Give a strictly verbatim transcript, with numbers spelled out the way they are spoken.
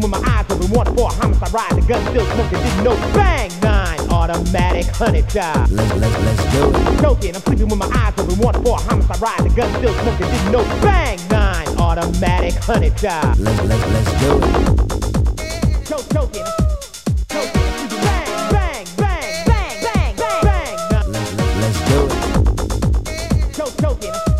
with my eyes open, one for a homicide ride, the gun still smoking, didn't know. Bang, nine, automatic, hundred die. Let's, let's, let's do it. Choking, I'm sleeping with my eyes open, one for a homicide ride, the gun still smoking, didn't know. Bang, nine, automatic, hundred die. Let's, let's, let's do it. Choke, choking, choking, bang, bang, bang, bang, bang, bang, bang. Let's, let's, let's do it. Choke, choking.